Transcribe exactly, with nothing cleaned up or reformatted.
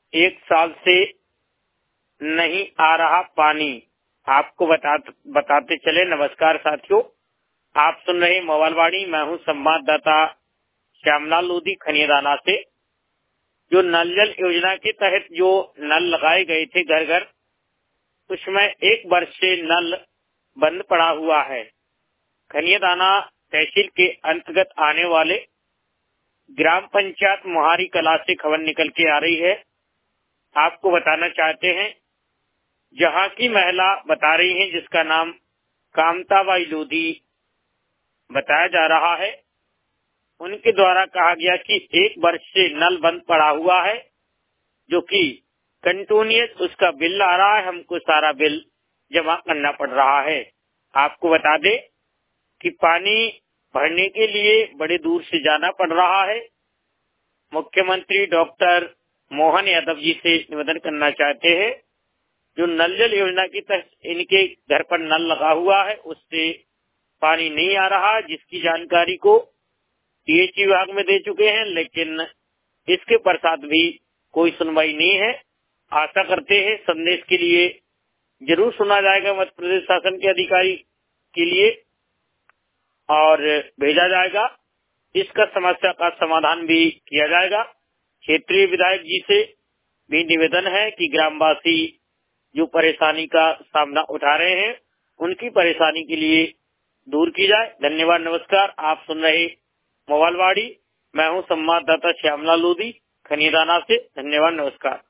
एक साल से नहीं आ रहा पानी। आपको बता बताते चले। नमस्कार साथियों, आप सुन रहे मोबाइलवाणी। मैं हूं संवाददाता श्यामलाल लोधी खनियादाना से। जो नल जल योजना के तहत जो नल लगाए गए थे घर घर, उसमें एक वर्ष से नल बंद पड़ा हुआ है। खनियादाना तहसील के अंतर्गत आने वाले ग्राम पंचायत मोहारी कला से खबर निकल के आ रही है। आपको बताना चाहते हैं, जहां की महिला बता रही हैं, जिसका नाम कामताबाई लोधी बताया जा रहा है, उनके द्वारा कहा गया कि एक वर्ष से नल बंद पड़ा हुआ है, जो कि कंटिन्यूअस उसका बिल आ रहा है। हमको सारा बिल जमा करना पड़ रहा है। आपको बता दें कि पानी भरने के लिए बड़े दूर से जाना पड़ रहा है। मुख्यमंत्री डॉक्टर मोहन यादव जी से निवेदन करना चाहते हैं, जो नल जल योजना की तहत इनके घर पर नल लगा हुआ है, उससे पानी नहीं आ रहा, जिसकी जानकारी को टीएच विभाग में दे चुके हैं, लेकिन इसके पश्चात भी कोई सुनवाई नहीं है। आशा करते हैं संदेश के लिए जरूर सुना जाएगा मध्य प्रदेश शासन के अधिकारी के लिए और भेजा जाएगा। इसका समस्या का समाधान भी किया जाएगा। क्षेत्रीय विधायक जी से भी निवेदन है कि ग्रामवासी जो परेशानी का सामना उठा रहे हैं, उनकी परेशानी के लिए दूर की जाए। धन्यवाद, नमस्कार। आप सुन रहे मोबाइलवाणी। मैं हूं संवाददाता श्यामलाल लोधी खनियादाना से। धन्यवाद, नमस्कार।